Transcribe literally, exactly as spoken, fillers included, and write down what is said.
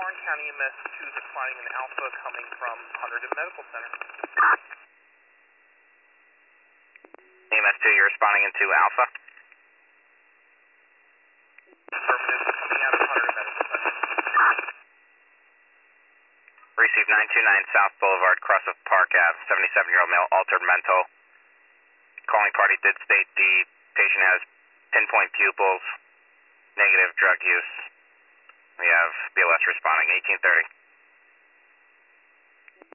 Orange County E M S two is responding in Alpha coming from Hunterdon Medical Center. E M S two, you're responding into Alpha? Affirmative, coming out of Hunterdon Medical Center. Receive nine two nine South Boulevard, cross of Park Ave, seventy-seven-year-old male, altered mental. Calling party did state the patient has pinpoint pupils, negative drug use. We have B L S responding, eighteen thirty.